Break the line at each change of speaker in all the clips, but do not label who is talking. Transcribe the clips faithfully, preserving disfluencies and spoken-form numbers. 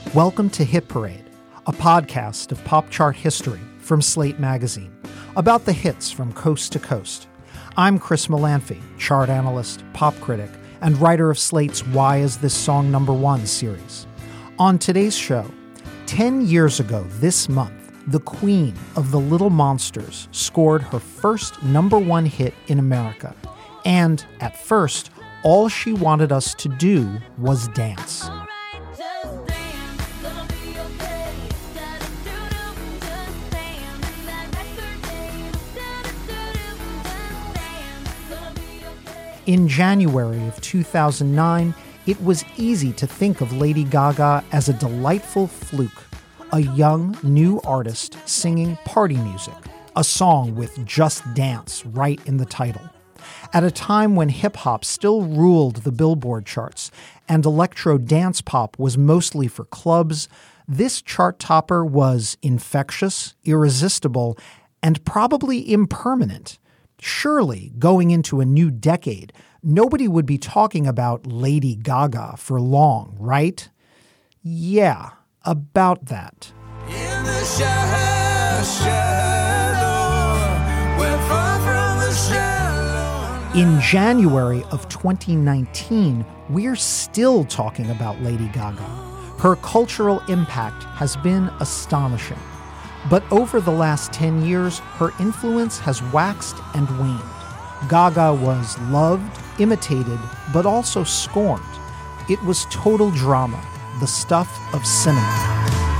Welcome to Hit Parade, a podcast of pop chart history from Slate Magazine, about the hits from coast to coast. I'm Chris Molanphy, chart analyst, pop critic, and writer of Slate's Why Is This Song Number One series. On today's show, ten years ago this month, the queen of the Little Monsters scored her first number one hit in America. And at first, all she wanted us to do was dance. In January of two thousand nine, it was easy to think of Lady Gaga as a delightful fluke, a young, new artist singing party music, a song with Just Dance right in the title. At a time when hip-hop still ruled the Billboard charts and electro dance pop was mostly for clubs, this chart topper was infectious, irresistible, and probably impermanent. Surely, going into a new decade, nobody would be talking about Lady Gaga for long, right? Yeah, about that. In the shadow, shadow, we're far from the shadow. In January of twenty nineteen, we're still talking about Lady Gaga. Her cultural impact has been astonishing. But over the last ten years, her influence has waxed and waned. Gaga was loved, imitated, but also scorned. It was total drama, the stuff of cinema.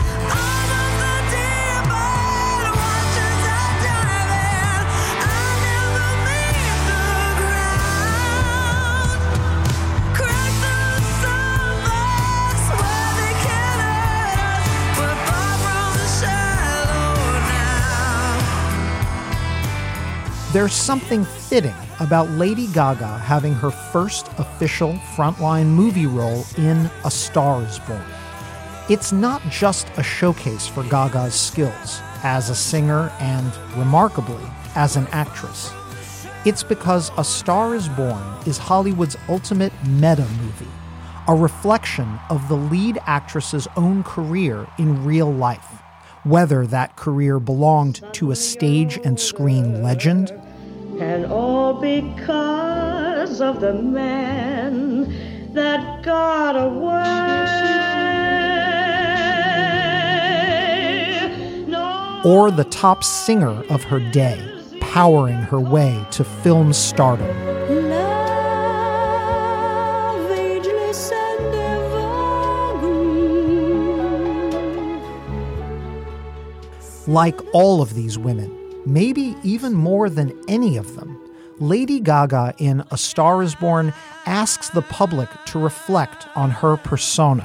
There's something fitting about Lady Gaga having her first official frontline movie role in A Star Is Born. It's not just a showcase for Gaga's skills as a singer and, remarkably, as an actress. It's because A Star Is Born is Hollywood's ultimate meta movie, a reflection of the lead actress's own career in real life, whether that career belonged to a stage and screen legend,
and all because of the man that got away. No.
Or the top singer of her day, powering her way to film stardom.
Love, ageless and evergreen.
Like all of these women, maybe even more than any of them, Lady Gaga in A Star Is Born asks the public to reflect on her persona.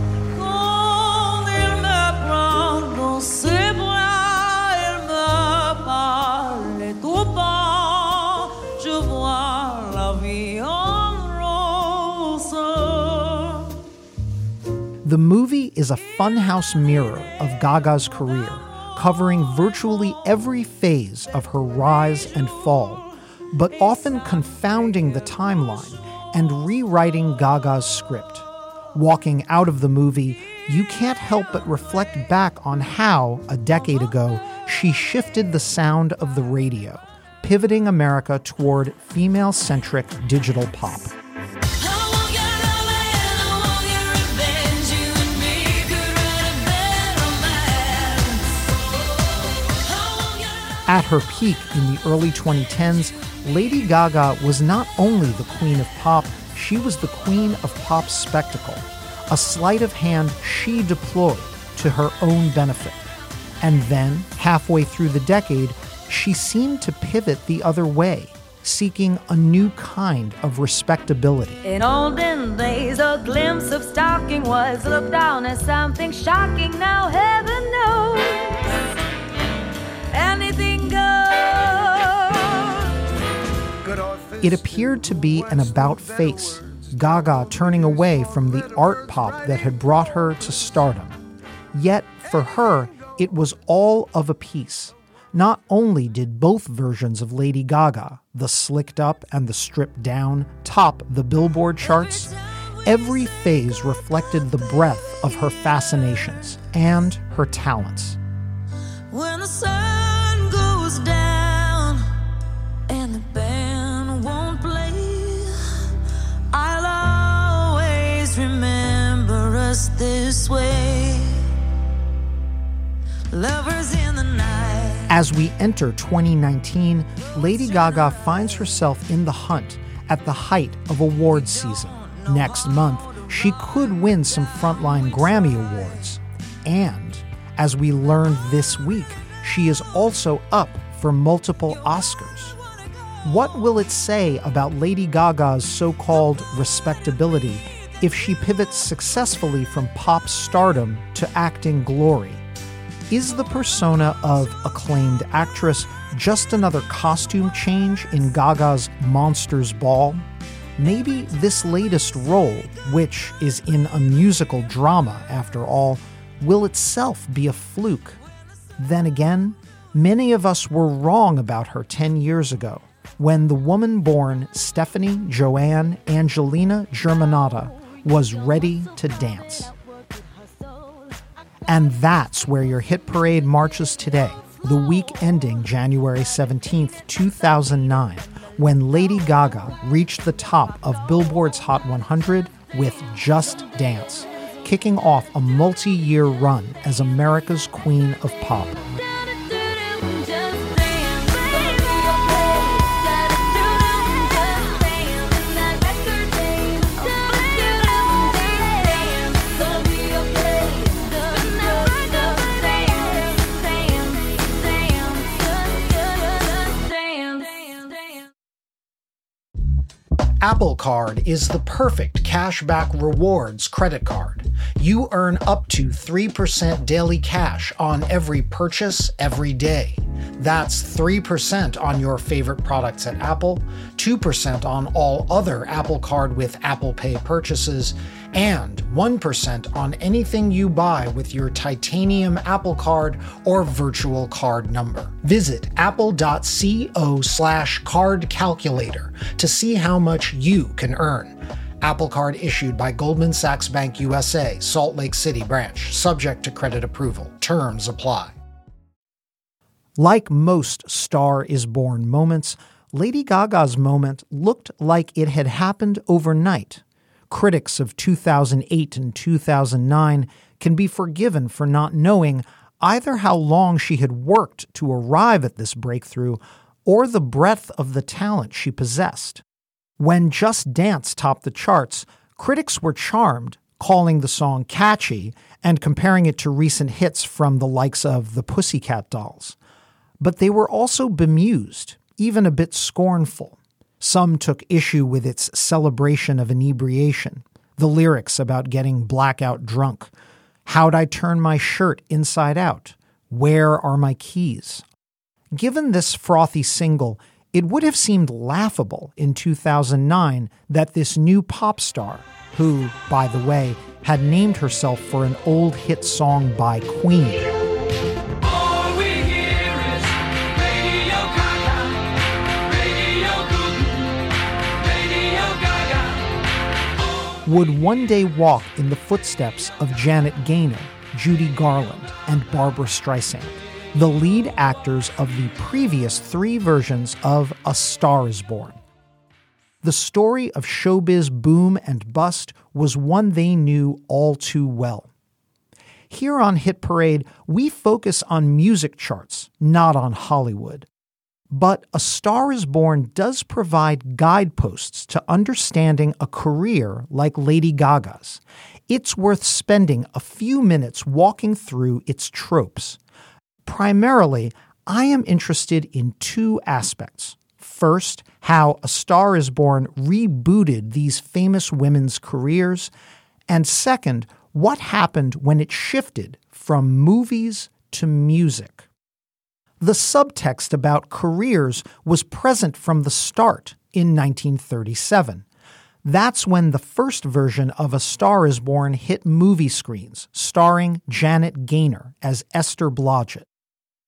The movie is a funhouse mirror of Gaga's career, covering virtually every phase of her rise and fall, but often confounding the timeline and rewriting Gaga's script. Walking out of the movie, you can't help but reflect back on how, a decade ago, she shifted the sound of the radio, pivoting America toward female-centric digital pop. At her peak in the early twenty tens, Lady Gaga was not only the queen of pop, she was the queen of pop spectacle, a sleight of hand she deployed to her own benefit. And then, halfway through the decade, she seemed to pivot the other way, seeking a new kind of respectability.
In olden days, a glimpse of stocking was looked down as something shocking. Now heaven knows, anything goes.
It appeared to be an about-face, Gaga turning away from the art pop that had brought her to stardom. Yet, for her, it was all of a piece. Not only did both versions of Lady Gaga, the slicked up and the stripped down, top the Billboard charts, Every phase reflected the breadth of her fascinations and her talents.
When the sun goes down and the band won't play, I'll always remember us this way. Lovers in the night.
As we enter twenty nineteen, Lady Gaga finds herself in the hunt at the height of awards season. Next month, she could win some frontline Grammy Awards. And, as we learned this week, she is also up for multiple Oscars. What will it say about Lady Gaga's so-called respectability if she pivots successfully from pop stardom to acting glory? Is the persona of acclaimed actress just another costume change in Gaga's Monsters Ball? Maybe this latest role, which is in a musical drama after all, will itself be a fluke. Then again, many of us were wrong about her ten years ago, when the woman born Stephanie Joanne Angelina Germanotta was ready to dance. And that's where your hit parade marches today, the week ending January seventeenth, two thousand nine, when Lady Gaga reached the top of Billboard's Hot one hundred with Just Dance, kicking off a multi-year run as America's Queen of Pop. Apple Card is the perfect cashback rewards credit card. You earn up to three percent daily cash on every purchase every day. That's three percent on your favorite products at Apple, two percent on all other Apple Card with Apple Pay purchases, and one percent on anything you buy with your titanium Apple Card or virtual card number. Visit apple.co slash card calculator to see how much you can earn. Apple Card issued by Goldman Sachs Bank U S A, Salt Lake City branch, subject to credit approval. Terms apply. Like most Star is Born moments, Lady Gaga's moment looked like it had happened overnight. Critics of two thousand eight and two thousand nine can be forgiven for not knowing either how long she had worked to arrive at this breakthrough or the breadth of the talent she possessed. When Just Dance topped the charts, critics were charmed, calling the song catchy and comparing it to recent hits from the likes of the Pussycat Dolls. But they were also bemused, even a bit scornful. Some took issue with its celebration of inebriation, the lyrics about getting blackout drunk. How'd I turn my shirt inside out? Where are my keys? Given this frothy single, it would have seemed laughable in two thousand nine that this new pop star, who, by the way, had named herself for an old hit song by Queen, would one day walk in the footsteps of Janet Gaynor, Judy Garland, and Barbra Streisand, the lead actors of the previous three versions of A Star is Born. The story of showbiz boom and bust was one they knew all too well. Here on Hit Parade, we focus on music charts, not on Hollywood. But A Star is Born does provide guideposts to understanding a career like Lady Gaga's. It's worth spending a few minutes walking through its tropes. Primarily, I am interested in two aspects. First, how A Star is Born rebooted these famous women's careers. And second, what happened when it shifted from movies to music. The subtext about careers was present from the start in nineteen thirty-seven. That's when the first version of A Star is Born hit movie screens, starring Janet Gaynor as Esther Blodgett.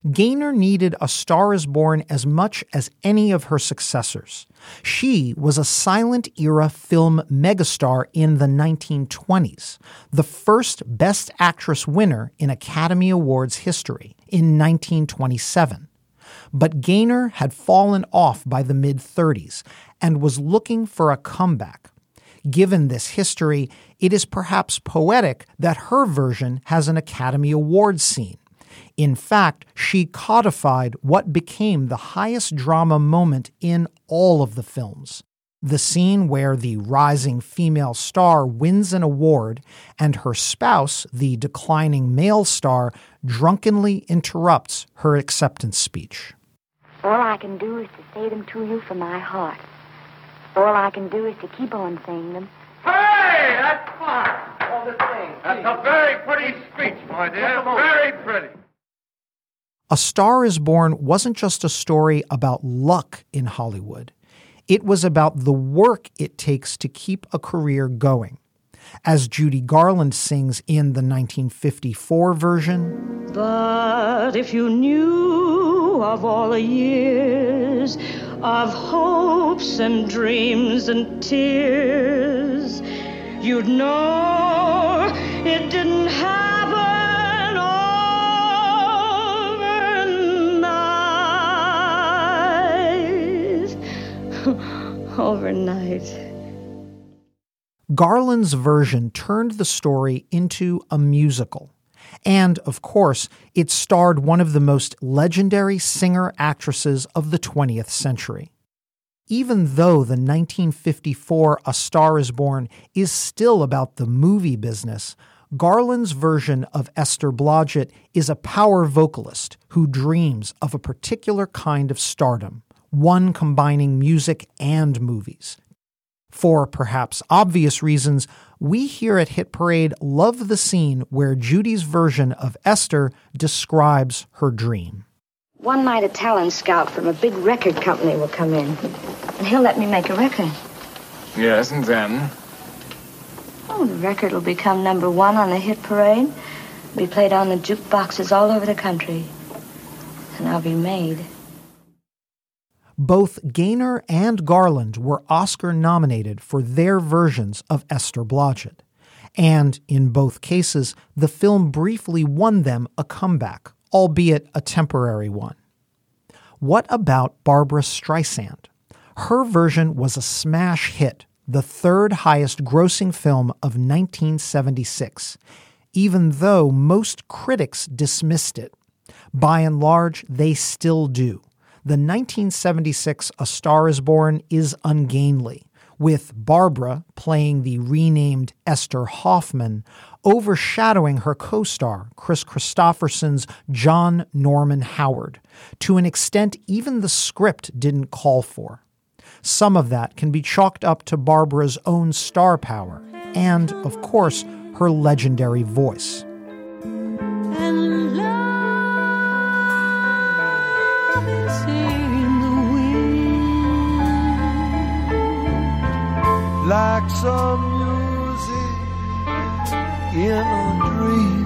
Gaynor needed A Star is Born as much as any of her successors. She was a silent-era film megastar in the nineteen twenties, the first Best Actress winner in Academy Awards history in nineteen twenty-seven. But Gaynor had fallen off by the mid-thirties and was looking for a comeback. Given this history, it is perhaps poetic that her version has an Academy Awards scene. In fact, she codified what became the highest drama moment in all of the films. The scene where the rising female star wins an award and her spouse, the declining male star, drunkenly interrupts her acceptance speech.
All I can do is to say them to you from my heart. All I can do is to keep on saying them.
Hey, that's fine. All the thing. That's a very pretty speech, my dear. Very pretty.
A Star is Born wasn't just a story about luck in Hollywood. It was about the work it takes to keep a career going. As Judy Garland sings in the nineteen fifty-four version,
But if you knew of all the years of hopes and dreams and tears, you'd know it didn't happen overnight. Overnight.
Garland's version turned the story into a musical. And, of course, it starred one of the most legendary singer-actresses of the twentieth century. Even though the nineteen fifty-four A Star is Born is still about the movie business, Garland's version of Esther Blodgett is a power vocalist who dreams of a particular kind of stardom, one combining music and movies. For perhaps obvious reasons, we here at Hit Parade love the scene where Judy's version of Esther describes her dream.
One night a talent scout from a big record company will come in, and he'll let me make a record.
Yes, and then?
Oh, the record will become number one on the Hit Parade, be played on the jukeboxes all over the country, and I'll be made.
Both Gaynor and Garland were Oscar-nominated for their versions of Esther Blodgett. And in both cases, the film briefly won them a comeback, albeit a temporary one. What about Barbra Streisand? Her version was a smash hit, the third highest grossing film of nineteen seventy-six, even though most critics dismissed it. By and large, they still do. The nineteen seventy-six A Star is Born is ungainly, with Barbra playing the renamed Esther Hoffman, overshadowing her co-star Chris Christopherson's John Norman Howard, to an extent even the script didn't call for. Some of that can be chalked up to Barbra's own star power and, of course, her legendary voice.
And love is in the wind,
like some music in a dream.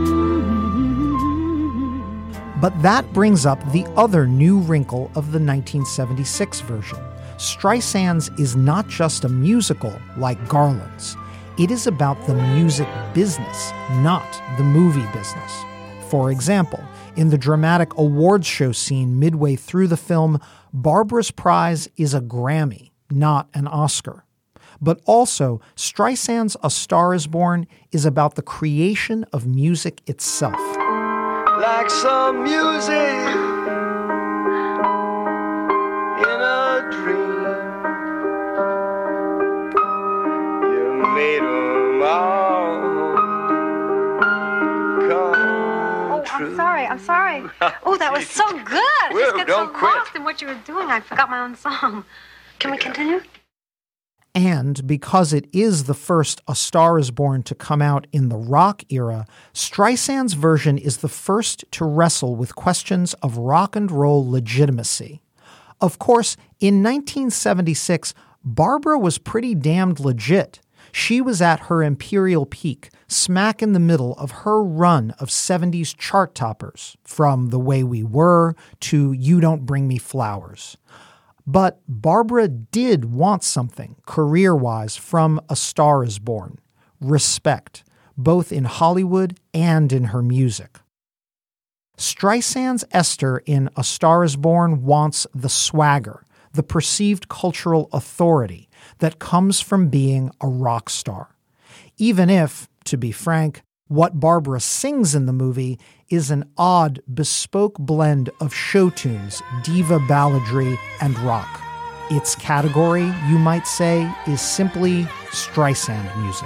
But that brings up the other new wrinkle of the nineteen seventy-six version. Streisand's is not just a musical like Garland's. It is about the music business, not the movie business. For example, in the dramatic awards show scene midway through the film, Barbra's prize is a Grammy, not an Oscar. But also, Streisand's A Star is Born is about the creation of music itself.
Like some music in a dream. You made them all come
Oh,
true.
I'm sorry. I'm sorry. Oh, that was so good. I
Well,
just got
don't
so
quit.
lost in what you were doing. I forgot my own song. Can we continue?
And because it is the first A Star is Born to come out in the rock era, Streisand's version is the first to wrestle with questions of rock and roll legitimacy. Of course, in nineteen seventy-six, Barbra was pretty damned legit. She was at her imperial peak, smack in the middle of her run of seventies chart toppers, from The Way We Were to You Don't Bring Me Flowers. But Barbara did want something career-wise from A Star Is Born: respect, both in Hollywood and in her music. Streisand's Esther in A Star Is Born wants the swagger, the perceived cultural authority that comes from being a rock star. Even if, to be frank, what Barbara sings in the movie is an odd, bespoke blend of show tunes, diva balladry, and rock. Its category, you might say, is simply Streisand music.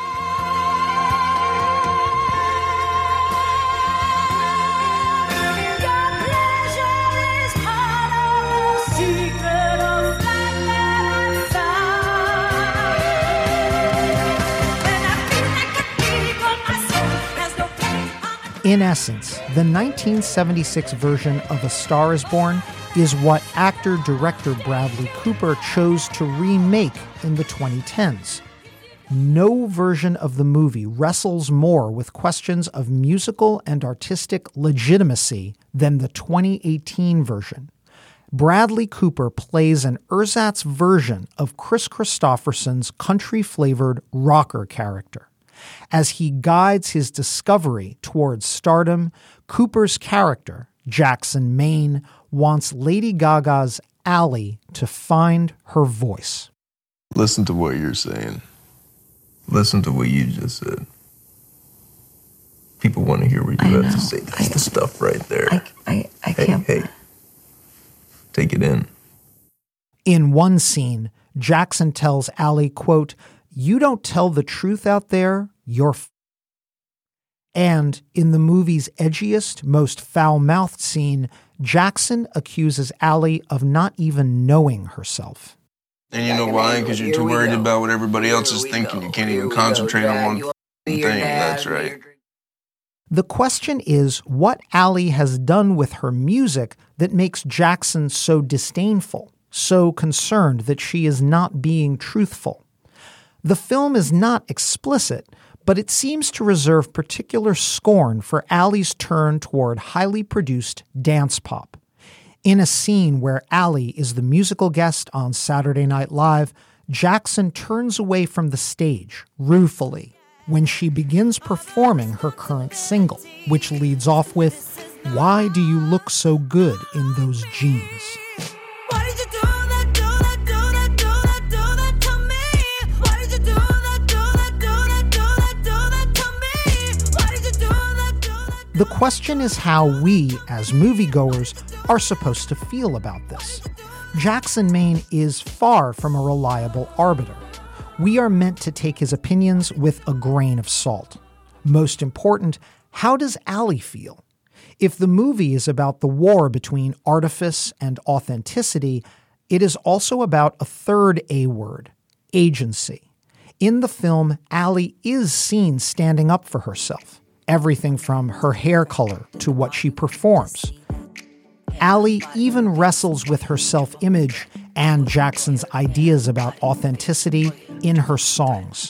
In essence, the nineteen seventy-six version of A Star Is Born is what actor-director Bradley Cooper chose to remake in the twenty tens. No version of the movie wrestles more with questions of musical and artistic legitimacy than the twenty eighteen version. Bradley Cooper plays an ersatz version of Chris Christopherson's country-flavored rocker character. As he guides his discovery towards stardom, Cooper's character, Jackson Maine, wants Lady Gaga's Ally to find her voice.
Listen to what you're saying. Listen to what you just said. People want to hear what you I have know. to say. That's I, the stuff right there.
I, I, I
hey,
can't.
Hey, take it in.
In one scene, Jackson tells Ally, quote, "You don't tell the truth out there, you're f-." And in the movie's edgiest, most foul-mouthed scene, Jackson accuses Ally of not even knowing herself.
And you know why? Because you're too worried about what everybody else is thinking. You can't even concentrate on one thing. That's right.
The question is what Ally has done with her music that makes Jackson so disdainful, so concerned that she is not being truthful. The film is not explicit, but it seems to reserve particular scorn for Ally's turn toward highly produced dance pop. In a scene where Ally is the musical guest on Saturday Night Live, Jackson turns away from the stage, ruefully, when she begins performing her current single, which leads off with, "Why do you look so good in those jeans?" The question is how we, as moviegoers, are supposed to feel about this. Jackson Maine is far from a reliable arbiter. We are meant to take his opinions with a grain of salt. Most important, how does Ally feel? If the movie is about the war between artifice and authenticity, it is also about a third A word, agency. In the film, Ally is seen standing up for herself. Everything from her hair color to what she performs. Ally even wrestles with her self-image and Jackson's ideas about authenticity in her songs.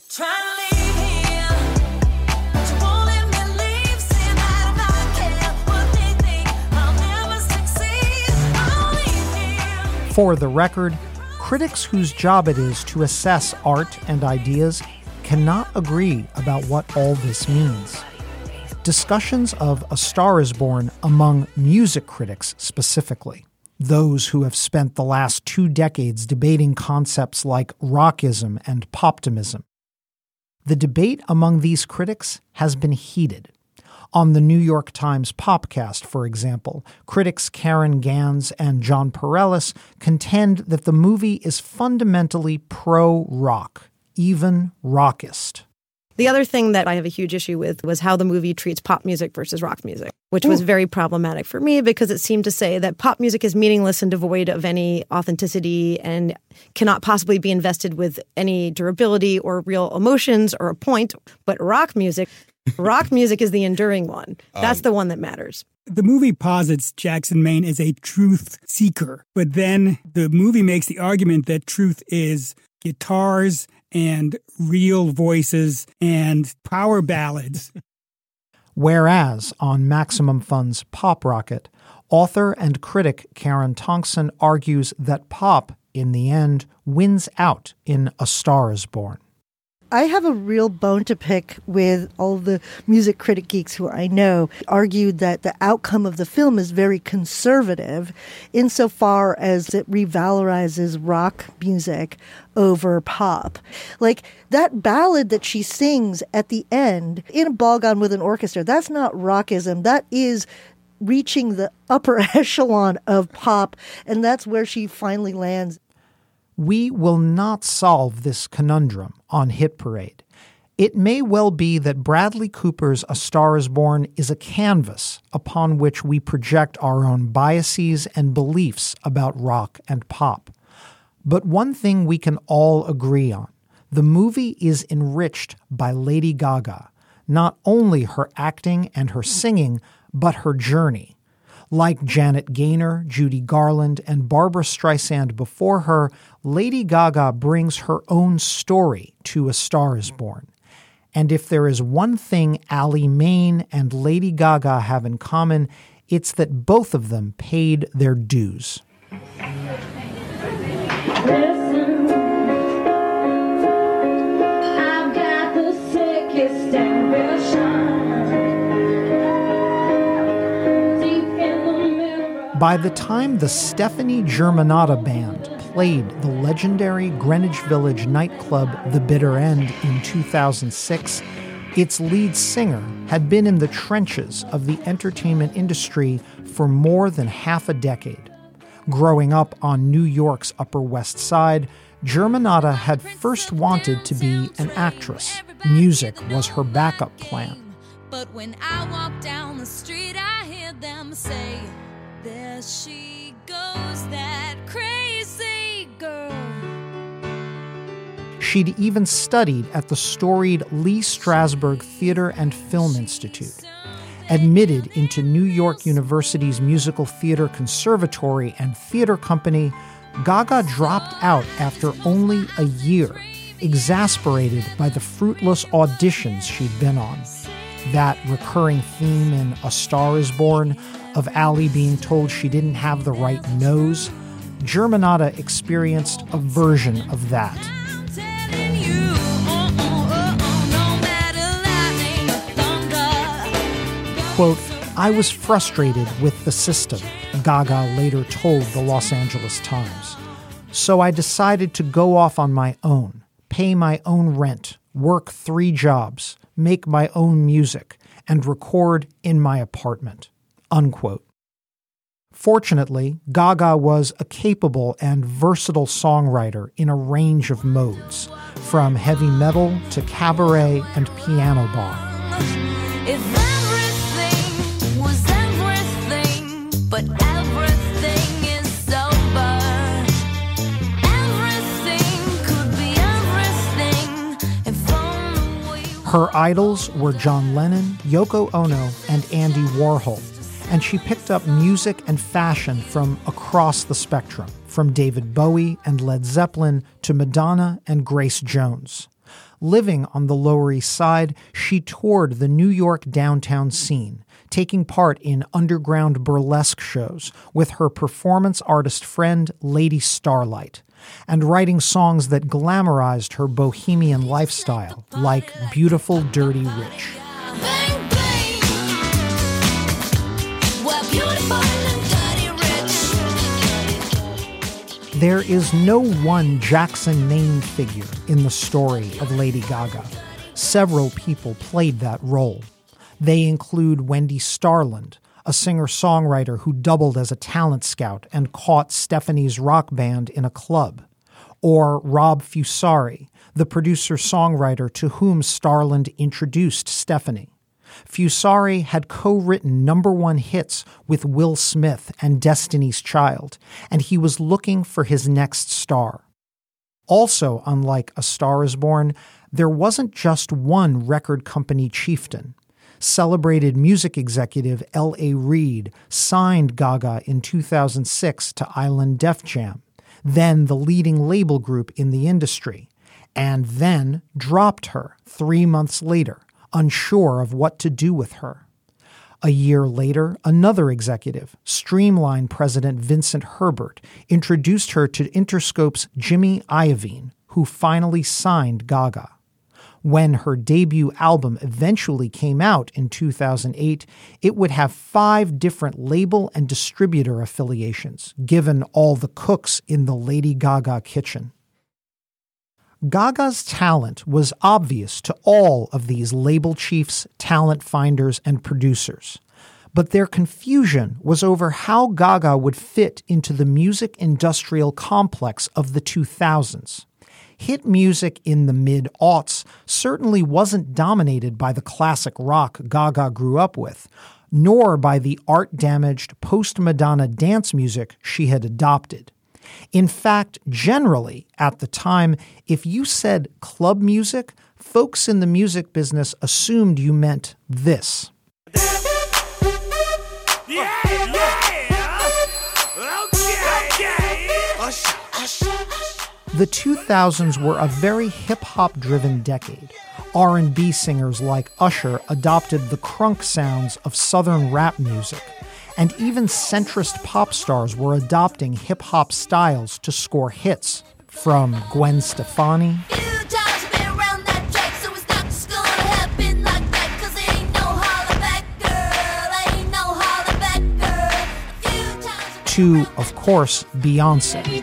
For the record, critics whose job it is to assess art and ideas cannot agree about what all this means. Discussions of A Star Is Born among music critics specifically, those who have spent the last two decades debating concepts like rockism and poptimism. The debate among these critics has been heated. On the New York Times Popcast, for example, critics Karen Gans and John Pareles contend that the movie is fundamentally pro-rock, even rockist.
The other thing that I have a huge issue with was how the movie treats pop music versus rock music, which Ooh. was very problematic for me because it seemed to say that pop music is meaningless and devoid of any authenticity and cannot possibly be invested with any durability or real emotions or a point. But rock music, rock music is the enduring one. That's um, the one that matters.
The movie posits Jackson Maine as a truth seeker, but then the movie makes the argument that truth is guitars and real voices and power ballads.
Whereas on Maximum Fun's Pop Rocket, author and critic Karen Tongson argues that pop, in the end, wins out in A Star is Born.
I have a real bone to pick with all the music critic geeks who I know argued that the outcome of the film is very conservative insofar as it revalorizes rock music over pop. Like that ballad that she sings at the end in a ball gown with an orchestra, that's not rockism. That is reaching the upper echelon of pop, and that's where she finally lands.
We will not solve this conundrum on Hit Parade. It may well be that Bradley Cooper's A Star is Born is a canvas upon which we project our own biases and beliefs about rock and pop. But one thing we can all agree on, the movie is enriched by Lady Gaga, not only her acting and her singing, but her journey. Like Janet Gaynor, Judy Garland, and Barbra Streisand before her, Lady Gaga brings her own story to A Star is Born. And if there is one thing Ally Main and Lady Gaga have in common, it's that both of them paid their dues.
Listen, I've got the sickest ambition.
By the time the Stephanie Germanotta Band played the legendary Greenwich Village nightclub The Bitter End in two thousand six, its lead singer had been in the trenches of the entertainment industry for more than half a decade. Growing up on New York's Upper West Side, Germanotta had first wanted to be an actress. Music was her backup plan.
But when I walk down the street, I hear them say, there she goes, that crazy girl.
She'd even studied at the storied Lee Strasberg Theater and Film Institute. Admitted into New York University's Musical Theater Conservatory and Theater Company, Gaga dropped out after only a year, exasperated by the fruitless auditions she'd been on. That recurring theme in A Star is Born of Ally being told she didn't have the right nose, Germanotta experienced a version of that. Quote, I was frustrated with the system, Gaga later told the Los Angeles Times. So I decided to go off on my own, pay my own rent, work three jobs, make my own music, and record in my apartment. Unquote. Fortunately, Gaga was a capable and versatile songwriter in a range of modes, from heavy metal to cabaret and piano bar.
If everything was everything, but everything is sober, everything could be everything if only we...
Her idols were John Lennon, Yoko Ono, and Andy Warhol. And she picked up music and fashion from across the spectrum, from David Bowie and Led Zeppelin to Madonna and Grace Jones. Living on the Lower East Side, she toured the New York downtown scene, taking part in underground burlesque shows with her performance artist friend Lady Starlight, and writing songs that glamorized her bohemian lifestyle, like Beautiful Dirty Rich. There is no one Jackson Maine figure in the story of Lady Gaga. Several people played that role. They include Wendy Starland, a singer-songwriter who doubled as a talent scout and caught Stephanie's rock band in a club, or Rob Fusari, the producer-songwriter to whom Starland introduced Stephanie. Fusari had co-written number one hits with Will Smith and Destiny's Child, and he was looking for his next star. Also, unlike A Star is Born, there wasn't just one record company chieftain. Celebrated music executive L A Reid signed Gaga in two thousand six to Island Def Jam, then the leading label group in the industry, and then dropped her three months later, unsure of what to do with her. A year later, another executive, Streamline president Vincent Herbert, introduced her to Interscope's Jimmy Iovine, who finally signed Gaga. When her debut album eventually came out in two thousand eight, it would have five different label and distributor affiliations, given all the cooks in the Lady Gaga kitchen. Gaga's talent was obvious to all of these label chiefs, talent finders, and producers. But their confusion was over how Gaga would fit into the music industrial complex of the two thousands. Hit music in the mid-aughts certainly wasn't dominated by the classic rock Gaga grew up with, nor by the art-damaged post-Madonna dance music she had adopted. In fact, generally, at the time, if you said club music, folks in the music business assumed you meant this.
Yeah, yeah. Okay, okay. Usher, usher.
The two thousands were a very hip-hop driven decade. R and B singers like Usher adopted the crunk sounds of Southern rap music, and even centrist pop stars were adopting hip-hop styles to score hits, from Gwen Stefani to, of course, Beyonce.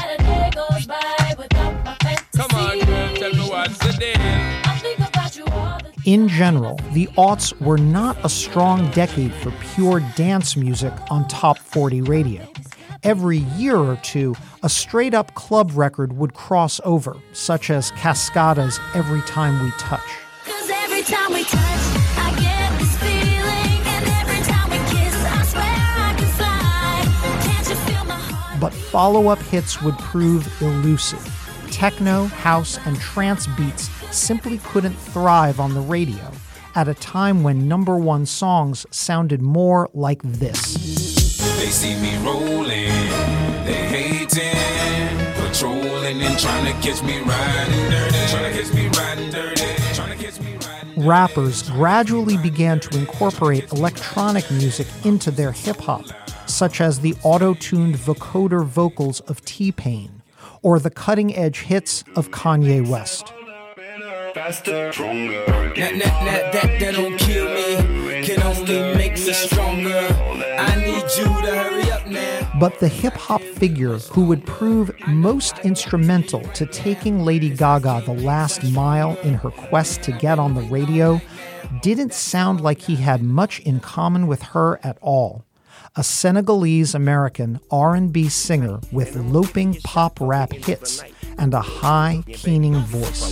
In general, the aughts were not a strong decade for pure dance music on top forty radio. Every year or two, a straight-up club record would cross over, such as Cascada's Every Time We Touch.
'Cause every time we touch, I get this feeling, and every time we kiss, I swear I can fly. Can't you feel my heart?
But follow-up hits would prove elusive. Techno, house, and trance beats simply couldn't thrive on the radio at a time when number one songs sounded more like this.
They see me rolling, they hating, patrolling and trying to catch me riding dirty, trying to catch me riding dirty, trying to catch me riding.
Rappers gradually began to incorporate electronic music into their hip-hop, such as the auto-tuned vocoder vocals of T-Pain, or the cutting-edge hits of Kanye West.
Faster, stronger. That, that, that, that, that don't kill me, can only make me stronger. I need you to hurry up now.
But the hip-hop figure who would prove most instrumental to taking Lady Gaga the last mile in her quest to get on the radio didn't sound like he had much in common with her at all. A Senegalese-American R and B singer with loping pop rap hits and a high, keening voice.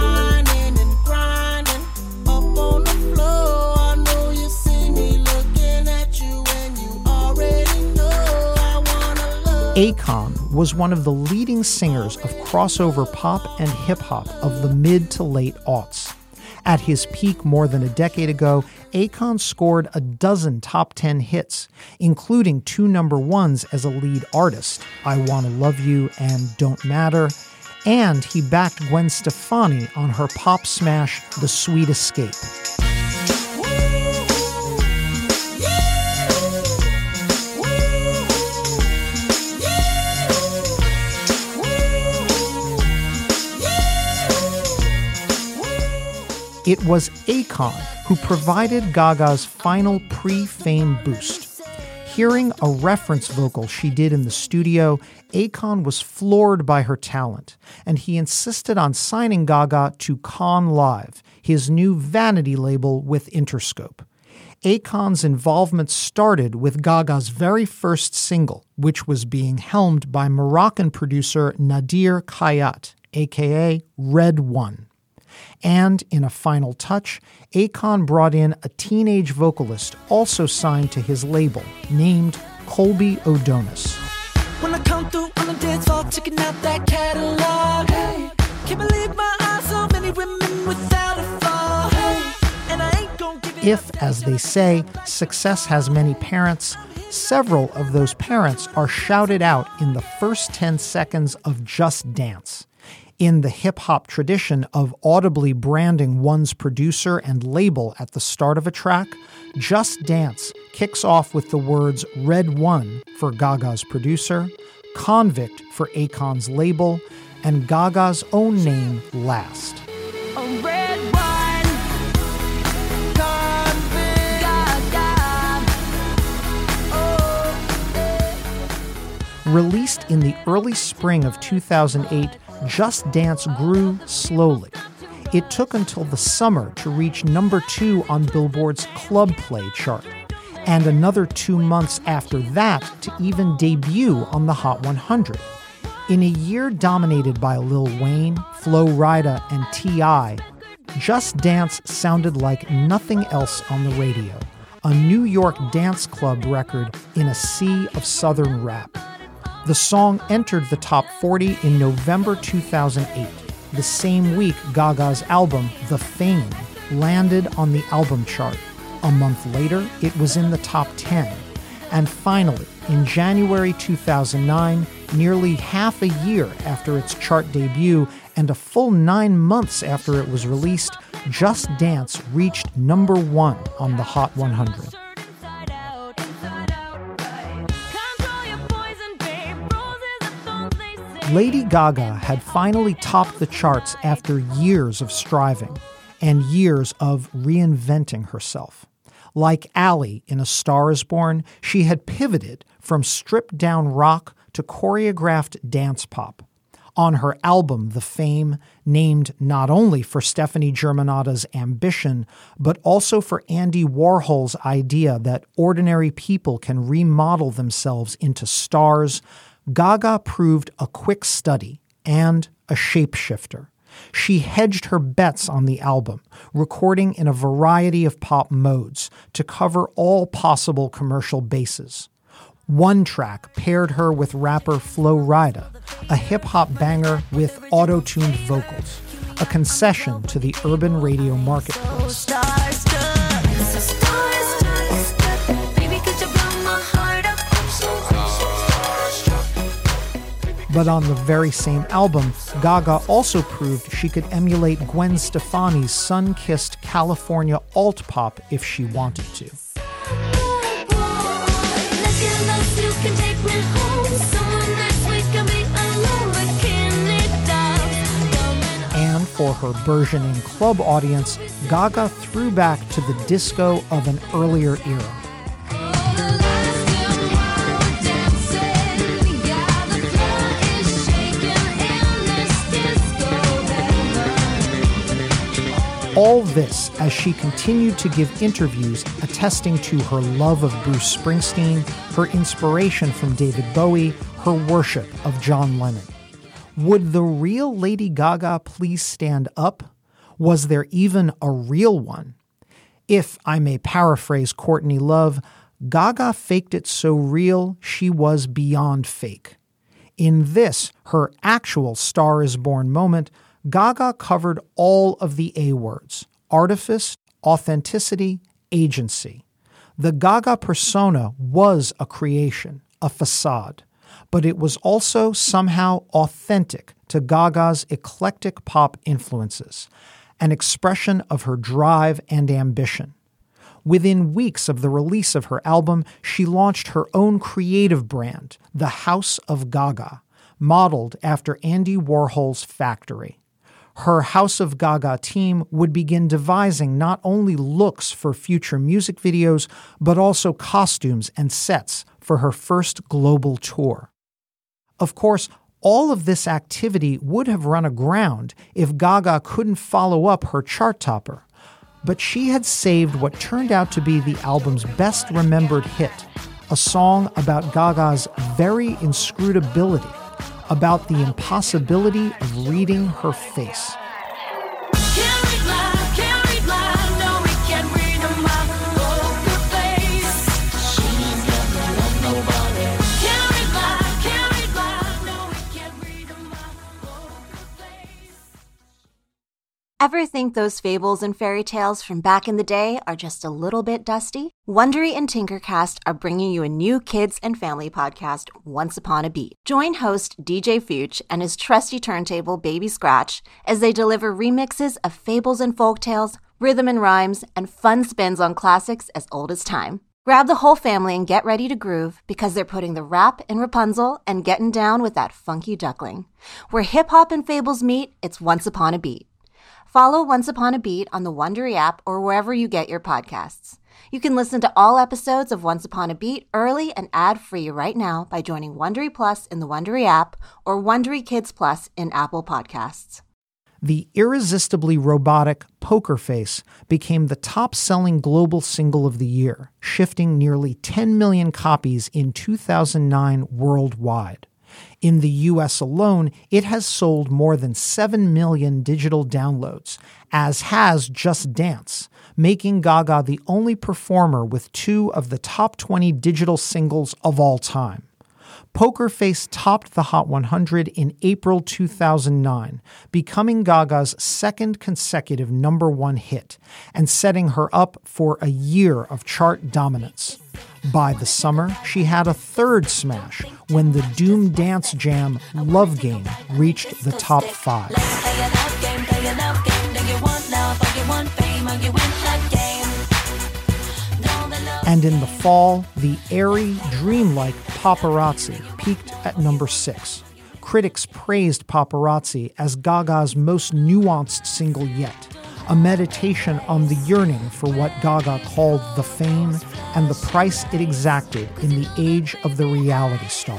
Akon was one of the leading singers of crossover pop and hip-hop of the mid to late aughts. At his peak more than a decade ago, Akon scored a dozen top ten hits, including two number ones as a lead artist, I Wanna Love You and Don't Matter, and he backed Gwen Stefani on her pop smash The Sweet Escape. It was Akon who provided Gaga's final pre-fame boost. Hearing a reference vocal she did in the studio, Akon was floored by her talent, and he insisted on signing Gaga to Con Live, his new vanity label with Interscope. Akon's involvement started with Gaga's very first single, which was being helmed by Moroccan producer Nadir Khayat, aka Red One. And in a final touch, Akon brought in a teenage vocalist also signed to his label, named Colby O'Donis.
When I come through on the dance floor, checking out that catalog, hey, can't believe my eyes, so many women without a flaw, hey, and I ain't gonna give it.
If, as they say, success has many parents, several of those parents are shouted out in the first ten seconds of Just Dance. In the hip-hop tradition of audibly branding one's producer and label at the start of a track, Just Dance kicks off with the words Red One for Gaga's producer, Convict for Akon's label, and Gaga's own name last.
A red wine, convict, Gaga. Oh.
Released in the early spring of two thousand eight, Just Dance grew slowly. It took until the summer to reach number two on Billboard's Club Play chart, and another two months after that to even debut on the Hot one hundred. In a year dominated by Lil Wayne, Flo Rida, and T I, Just Dance sounded like nothing else on the radio, a New York dance club record in a sea of Southern rap. The song entered the top forty in November two thousand eight. The same week, Gaga's album, The Fame, landed on the album chart. A month later, it was in the top ten. And finally, in January two thousand nine, nearly half a year after its chart debut and a full nine months after it was released, Just Dance reached number one on the Hot one hundred. Lady Gaga had finally topped the charts after years of striving and years of reinventing herself. Like Ally in A Star Is Born, she had pivoted from stripped-down rock to choreographed dance pop. On her album, The Fame, named not only for Stefani Germanotta's ambition, but also for Andy Warhol's idea that ordinary people can remodel themselves into stars, Gaga proved a quick study and a shapeshifter. She hedged her bets on the album, recording in a variety of pop modes to cover all possible commercial bases. One track paired her with rapper Flo Rida, a hip-hop banger with auto-tuned vocals, a concession to the urban radio marketplace. But on the very same album, Gaga also proved she could emulate Gwen Stefani's sun-kissed California alt-pop if she wanted to. And for her burgeoning club audience, Gaga threw back to the disco of an earlier era. All this as she continued to give interviews attesting to her love of Bruce Springsteen, her inspiration from David Bowie, her worship of John Lennon. Would the real Lady Gaga please stand up? Was there even a real one? If I may paraphrase Courtney Love, Gaga faked it so real she was beyond fake. In this, her actual Star Is Born moment, Gaga covered all of the A words: artifice, authenticity, agency. The Gaga persona was a creation, a facade, but it was also somehow authentic to Gaga's eclectic pop influences, an expression of her drive and ambition. Within weeks of the release of her album, she launched her own creative brand, The House of Gaga, modeled after Andy Warhol's factory. Her House of Gaga team would begin devising not only looks for future music videos, but also costumes and sets for her first global tour. Of course, all of this activity would have run aground if Gaga couldn't follow up her chart topper. But she had saved what turned out to be the album's best remembered hit, a song about Gaga's very inscrutability, about the impossibility of reading her face.
Ever think those fables and fairy tales from back in the day are just a little bit dusty? Wondery and Tinkercast are bringing you a new kids and family podcast, Once Upon a Beat. Join host D J Fuchs and his trusty turntable Baby Scratch as they deliver remixes of fables and folktales, rhythm and rhymes, and fun spins on classics as old as time. Grab the whole family and get ready to groove because they're putting the rap in Rapunzel and getting down with that funky duckling. Where hip-hop and fables meet, it's Once Upon a Beat. Follow Once Upon a Beat on the Wondery app or wherever you get your podcasts. You can listen to all episodes of Once Upon a Beat early and ad-free right now by joining Wondery Plus in the Wondery app or Wondery Kids Plus in Apple Podcasts.
The irresistibly robotic Poker Face became the top-selling global single of the year, shifting nearly ten million copies in two thousand nine worldwide. In the U S alone, it has sold more than seven million digital downloads, as has Just Dance, making Gaga the only performer with two of the top twenty digital singles of all time. Poker Face topped the Hot one hundred in April two thousand nine, becoming Gaga's second consecutive number one hit and setting her up for a year of chart dominance. By the summer, she had a third smash when the Doom dance jam Love Game reached the top five. And in the fall, the airy, dreamlike Paparazzi peaked at number six. Critics praised Paparazzi as Gaga's most nuanced single yet, a meditation on the yearning for what Gaga called the fame and the price it exacted in the age of the reality star.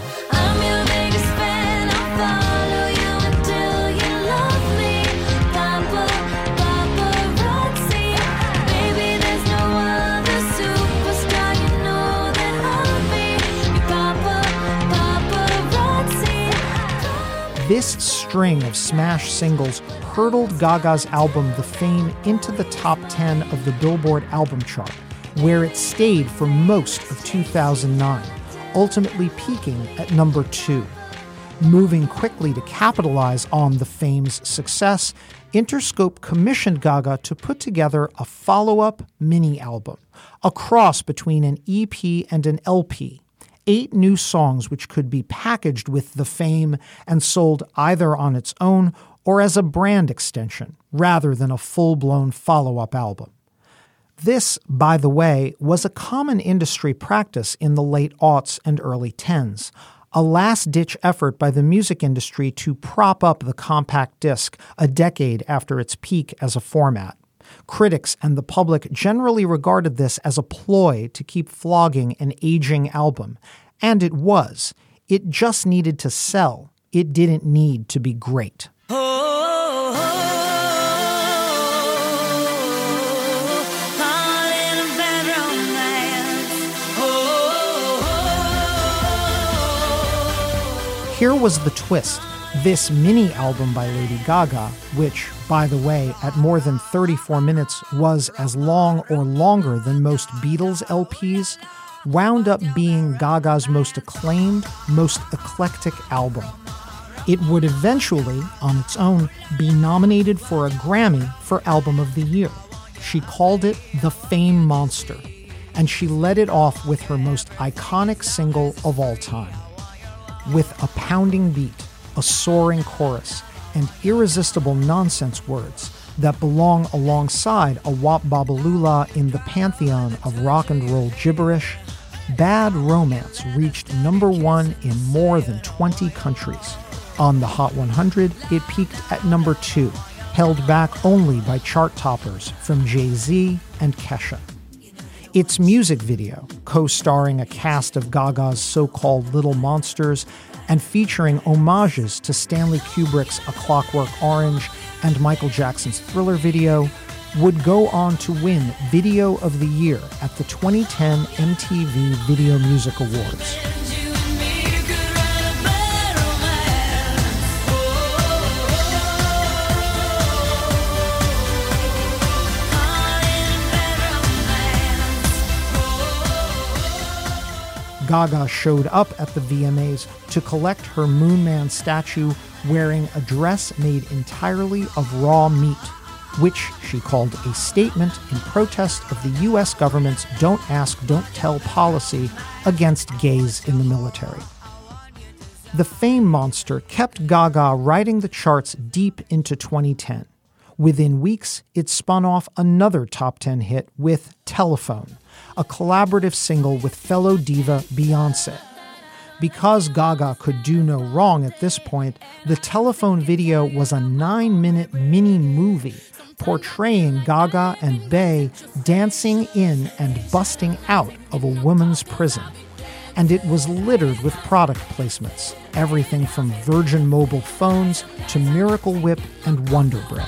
This string of smash singles hurtled Gaga's album The Fame into the top ten of the Billboard album chart, where it stayed for most of two thousand nine, ultimately peaking at number two. Moving quickly to capitalize on The Fame's success, Interscope commissioned Gaga to put together a follow-up mini-album, a cross between an E P and an L P. Eight new songs which could be packaged with The Fame and sold either on its own or as a brand extension, rather than a full-blown follow-up album. This, by the way, was a common industry practice in the late aughts and early tens, a last-ditch effort by the music industry to prop up the compact disc a decade after its peak as a format. Critics and the public generally regarded this as a ploy to keep flogging an aging album, and it was. It just needed to sell. It didn't need to be great. Here was the twist. This mini-album by Lady Gaga, which, by the way, at more than thirty-four minutes was as long or longer than most Beatles L Ps, wound up being Gaga's most acclaimed, most eclectic album. It would eventually, on its own, be nominated for a Grammy for Album of the Year. She called it The Fame Monster, and she led it off with her most iconic single of all time. With a pounding beat, a soaring chorus, and irresistible nonsense words that belong alongside a Wop Babalula in the pantheon of rock and roll gibberish, Bad Romance reached number one in more than twenty countries. On the Hot one hundred, it peaked at number two, held back only by chart toppers from Jay-Z and Kesha. Its music video, co-starring a cast of Gaga's so-called Little Monsters and featuring homages to Stanley Kubrick's A Clockwork Orange and Michael Jackson's Thriller video, would go on to win Video of the Year at the twenty ten M T V Video Music Awards. Gaga showed up at the V M As to collect her Moon Man statue wearing a dress made entirely of raw meat, which she called a statement in protest of the U S government's don't ask, don't tell policy against gays in the military. The Fame Monster kept Gaga riding the charts deep into twenty ten. Within weeks, it spun off another top ten hit with Telephone, a collaborative single with fellow diva Beyoncé. Because Gaga could do no wrong at this point, the Telephone video was a nine-minute mini movie portraying Gaga and Bey dancing in and busting out of a woman's prison. And it was littered with product placements, everything from Virgin mobile phones to Miracle Whip and Wonder Bread.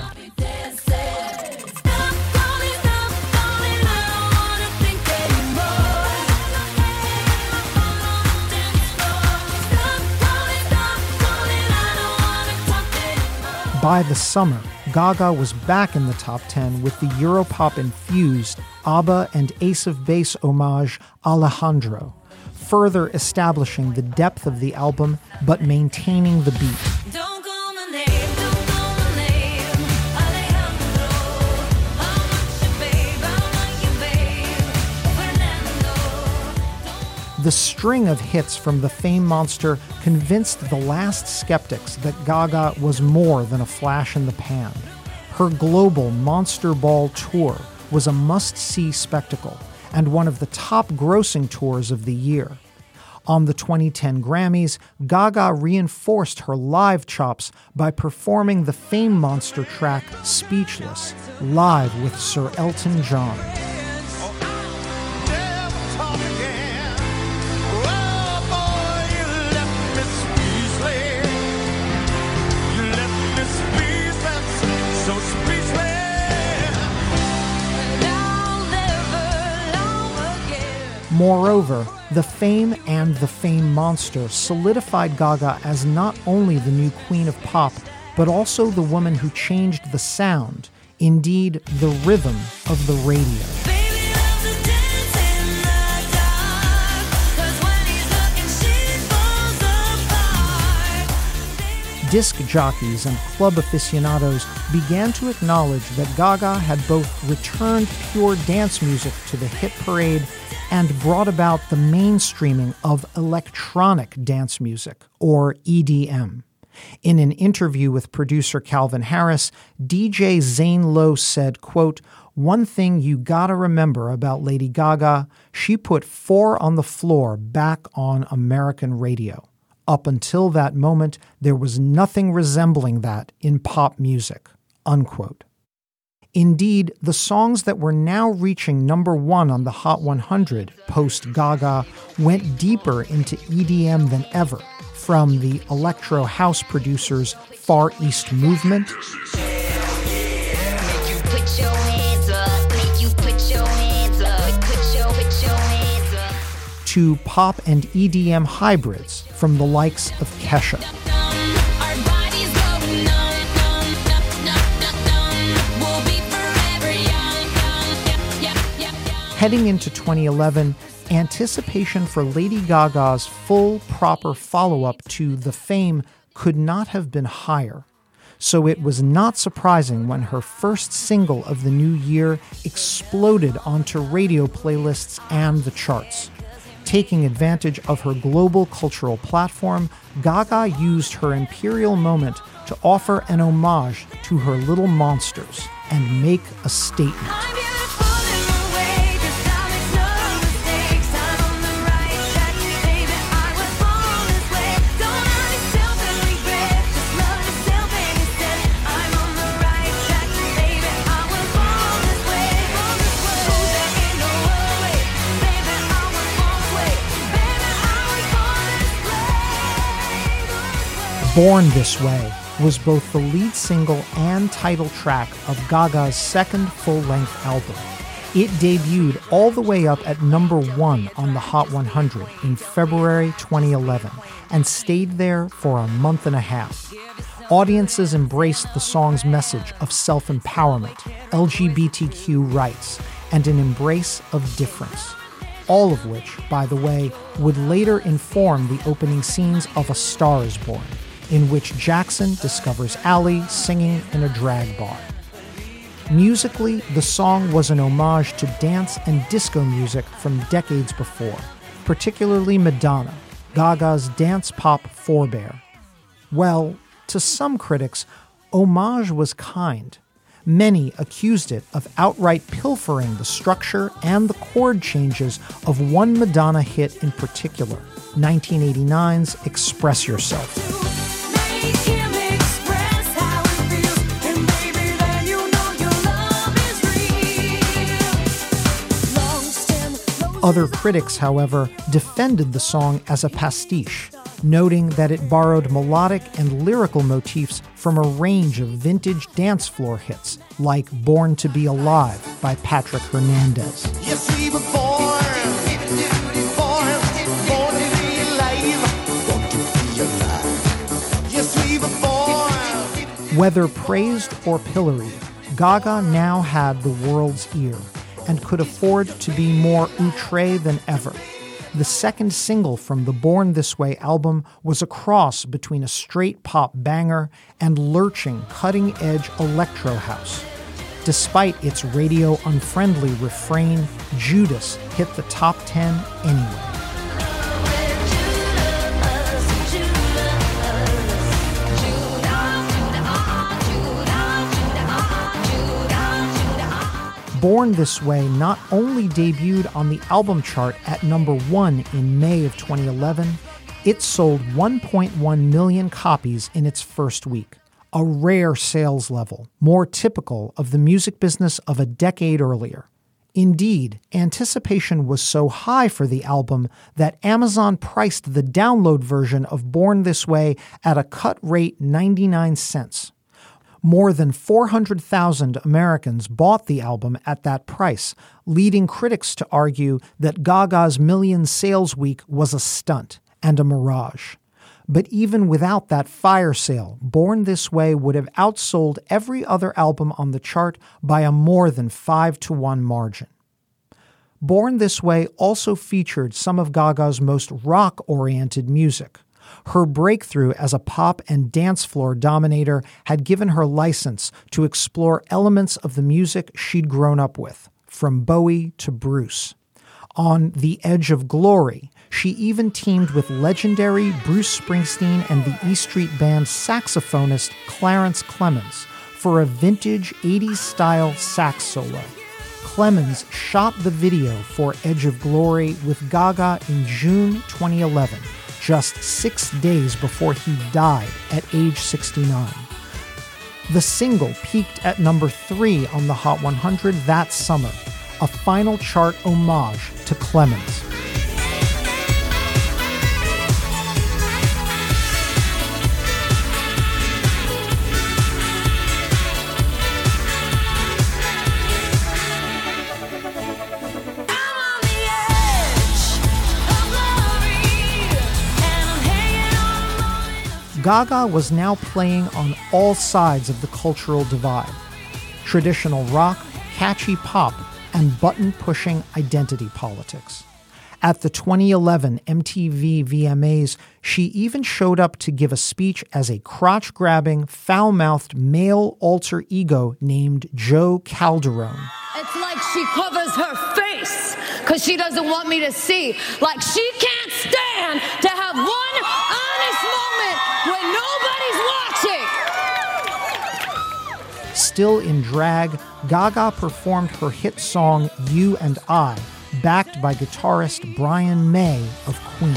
By the summer, Gaga was back in the top ten with the Europop-infused ABBA and Ace of Base homage Alejandro, further establishing the depth of the album but maintaining the beat.
Don't call my name, don't call my name, Alejandro. I want you, babe, I want you, babe, Fernando.
The string of hits from the Fame Monster convinced the last skeptics that Gaga was more than a flash in the pan. Her global Monster Ball tour was a must-see spectacle and one of the top grossing tours of the year. On the twenty ten Grammys, Gaga reinforced her live chops by performing the Fame Monster track Speechless, live with Sir Elton John. Moreover, the Fame and the Fame Monster solidified Gaga as not only the new queen of pop, but also the woman who changed the sound, indeed the rhythm of the radio. Disc jockeys and club aficionados began to acknowledge that Gaga had both returned pure dance music to the hit parade and brought about the mainstreaming of electronic dance music, or E D M. In an interview with producer Calvin Harris, D J Zane Lowe said, quote, "One thing you gotta remember about Lady Gaga, she put Four on the Floor back on American radio. Up until that moment, there was nothing resembling that in pop music," unquote. Indeed, the songs that were now reaching number one on the Hot one hundred post-Gaga went deeper into E D M than ever, from the electro house producers Far East Movement to pop and E D M hybrids from the likes of Kesha. Heading into twenty eleven, anticipation for Lady Gaga's full, proper follow-up to The Fame could not have been higher. So it was not surprising when her first single of the new year exploded onto radio playlists and the charts. Taking advantage of her global cultural platform, Gaga used her imperial moment to offer an homage to her little monsters and make a statement. Born This Way was both the lead single and title track of Gaga's second full-length album. It debuted all the way up at number one on the Hot one hundred in February twenty eleven and stayed there for a month and a half. Audiences embraced the song's message of self-empowerment, L G B T Q rights, and an embrace of difference. All of which, by the way, would later inform the opening scenes of A Star Is Born, in which Jackson discovers Ally singing in a drag bar. Musically, the song was an homage to dance and disco music from decades before, particularly Madonna, Gaga's dance pop forebear. Well, to some critics, homage was kind. Many accused it of outright pilfering the structure and the chord changes of one Madonna hit in particular, nineteen eighty-nine's Express Yourself. Other critics, however, defended the song as a pastiche, noting that it borrowed melodic and lyrical motifs from a range of vintage dance floor hits, like Born to Be Alive by Patrick Hernandez.
Yes, we were born, born, born to be alive, born to be alive. Yes, we were born.
Whether praised or pilloried, Gaga now had the world's ear and could afford to be more outre than ever. The second single from the Born This Way album was a cross between a straight pop banger and lurching, cutting-edge electro house. Despite its radio-unfriendly refrain, Judas hit the top ten anyway. Born This Way not only debuted on the album chart at number one in May of twenty eleven, it sold one point one million copies in its first week, a rare sales level, more typical of the music business of a decade earlier. Indeed, anticipation was so high for the album that Amazon priced the download version of Born This Way at a cut rate ninety-nine cents. More than four hundred thousand Americans bought the album at that price, leading critics to argue that Gaga's million sales week was a stunt and a mirage. But even without that fire sale, Born This Way would have outsold every other album on the chart by a more than five to one margin. Born This Way also featured some of Gaga's most rock-oriented music. Her breakthrough as a pop and dance floor dominator had given her license to explore elements of the music she'd grown up with, from Bowie to Bruce. On The Edge of Glory, she even teamed with legendary Bruce Springsteen and the E Street Band saxophonist Clarence Clemons for a vintage eighties-style sax solo. Clemons shot the video for Edge of Glory with Gaga in June twenty eleven. Just six days before he died at age sixty-nine. The single peaked at number three on the Hot one hundred that summer, a final chart homage to Clemons. Gaga was now playing on all sides of the cultural divide. Traditional rock, catchy pop, and button-pushing identity politics. At the twenty eleven M T V V M As, she even showed up to give a speech as a crotch-grabbing, foul-mouthed male alter ego named Joe Calderone.
It's like she covers her face because she doesn't want me to see. Like she can't stand to have one honest moment when nobody's watching.
Still in drag, Gaga performed her hit song You and I, backed by guitarist Brian May of Queen.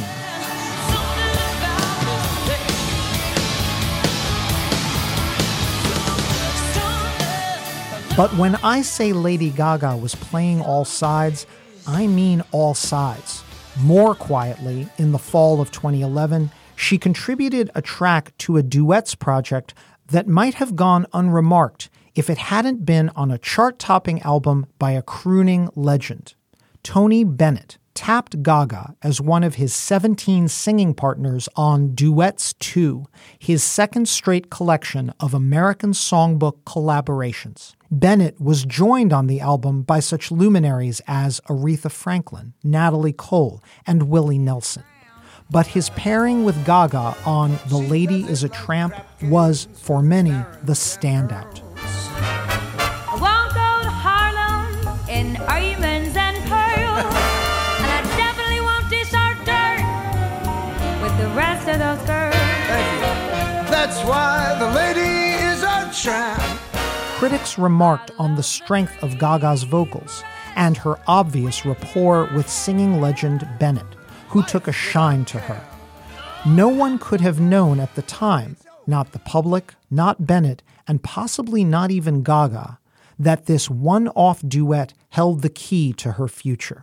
But when I say Lady Gaga was playing all sides, I mean all sides. More quietly, in the fall of twenty eleven, she contributed a track to a duets project that might have gone unremarked if it hadn't been on a chart-topping album by a crooning legend. Tony Bennett tapped Gaga as one of his seventeen singing partners on Duets two, his second straight collection of American Songbook collaborations. Bennett was joined on the album by such luminaries as Aretha Franklin, Natalie Cole, and Willie Nelson. But his pairing with Gaga on The Lady is a Tramp was, for many, the standout.
One
Critics remarked on the strength of Gaga's vocals and her obvious rapport with singing legend Bennett, who took a shine to her. No one could have known at the time, not the public, not Bennett, and possibly not even Gaga, that this one-off duet held the key to her future.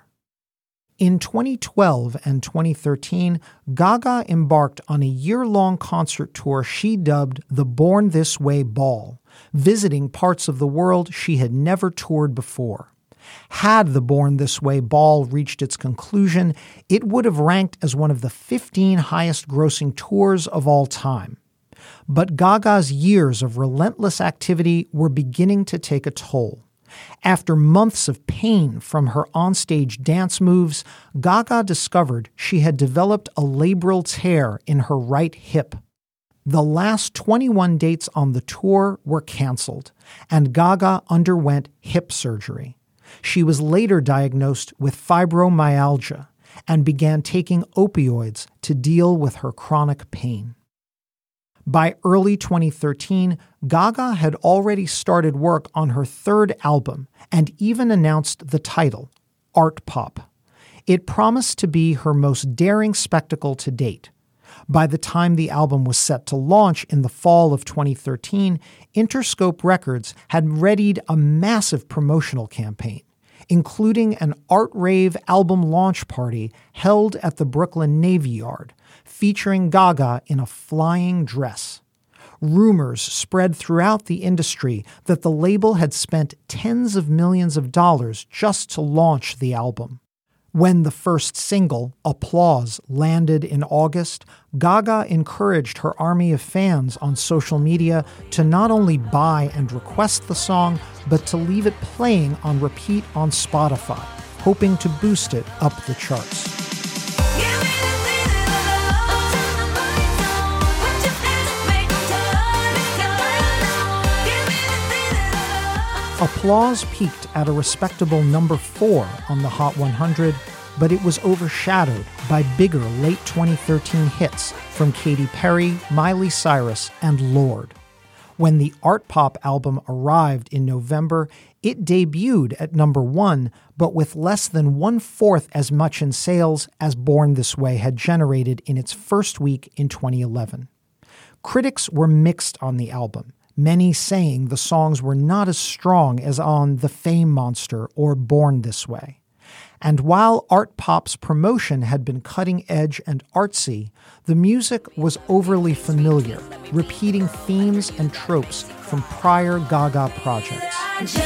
In twenty twelve and twenty thirteen, Gaga embarked on a year-long concert tour she dubbed the Born This Way Ball, visiting parts of the world she had never toured before. Had the Born This Way Ball reached its conclusion, it would have ranked as one of the fifteen highest-grossing tours of all time. But Gaga's years of relentless activity were beginning to take a toll. After months of pain from her onstage dance moves, Gaga discovered she had developed a labral tear in her right hip. The last twenty-one dates on the tour were canceled, and Gaga underwent hip surgery. She was later diagnosed with fibromyalgia and began taking opioids to deal with her chronic pain. By early twenty thirteen, Gaga had already started work on her third album and even announced the title, Art Pop. It promised to be her most daring spectacle to date. By the time the album was set to launch in the fall of twenty thirteen, Interscope Records had readied a massive promotional campaign, including an art rave album launch party held at the Brooklyn Navy Yard, featuring Gaga in a flying dress. Rumors spread throughout the industry that the label had spent tens of millions of dollars just to launch the album. When the first single, Applause, landed in August, Gaga encouraged her army of fans on social media to not only buy and request the song, but to leave it playing on repeat on Spotify, hoping to boost it up the charts. Applause peaked at a respectable number four on the Hot one hundred, but it was overshadowed by bigger late twenty thirteen hits from Katy Perry, Miley Cyrus, and Lorde. When the Art Pop album arrived in November, it debuted at number one, but with less than one-fourth as much in sales as Born This Way had generated in its first week in twenty eleven. Critics were mixed on the album, many saying the songs were not as strong as on The Fame Monster or Born This Way. And while Art Pop's promotion had been cutting-edge and artsy, the music was overly familiar, repeating themes and tropes from prior Gaga projects.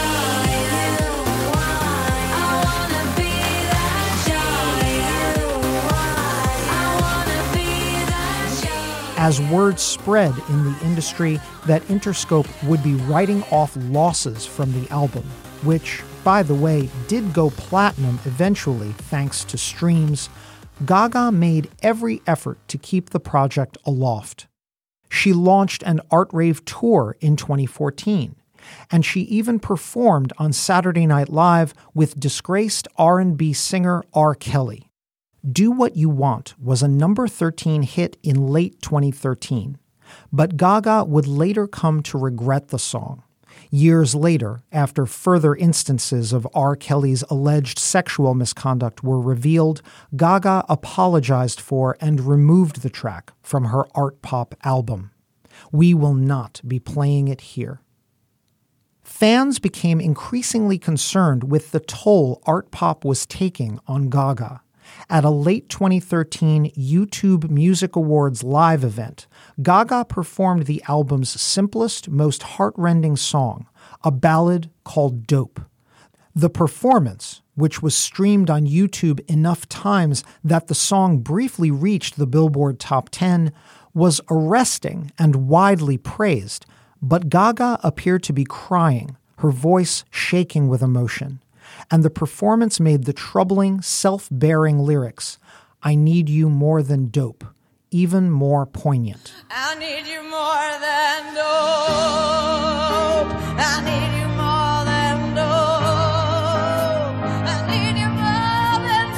As word spread in the industry that Interscope would be writing off losses from the album, which, by the way, did go platinum eventually thanks to streams, Gaga made every effort to keep the project aloft. She launched an art rave tour in twenty fourteen, and she even performed on Saturday Night Live with disgraced R and B singer R. Kelly. Do What You Want was a number thirteen hit in late twenty thirteen, but Gaga would later come to regret the song. Years later, after further instances of R. Kelly's alleged sexual misconduct were revealed, Gaga apologized for and removed the track from her Art Pop album. We will not be playing it here. Fans became increasingly concerned with the toll Art Pop was taking on Gaga. At a late twenty thirteen YouTube Music Awards live event, Gaga performed the album's simplest, most heartrending song, a ballad called Dope. The performance, which was streamed on YouTube enough times that the song briefly reached the Billboard Top ten, was arresting and widely praised, but Gaga appeared to be crying, her voice shaking with emotion. And the performance made the troubling, self-bearing lyrics, "I need you more than dope," even more poignant.
I need you more than dope. I need you more than dope. I need you more than